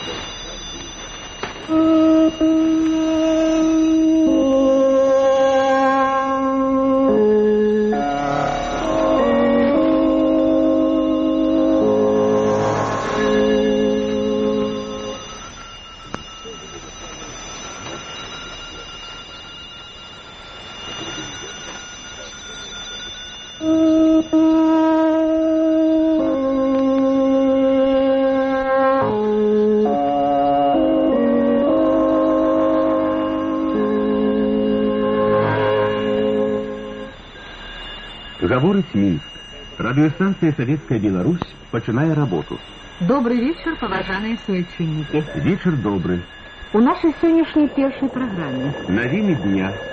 Гаворыць Мінск. Радыёстанцыя «Советская Беларусь» пачынае работу. Добрый вечер, поважаныя суайчыннікі. Вечер добрый. У нашай сённяшняй першай праграме навіны дня.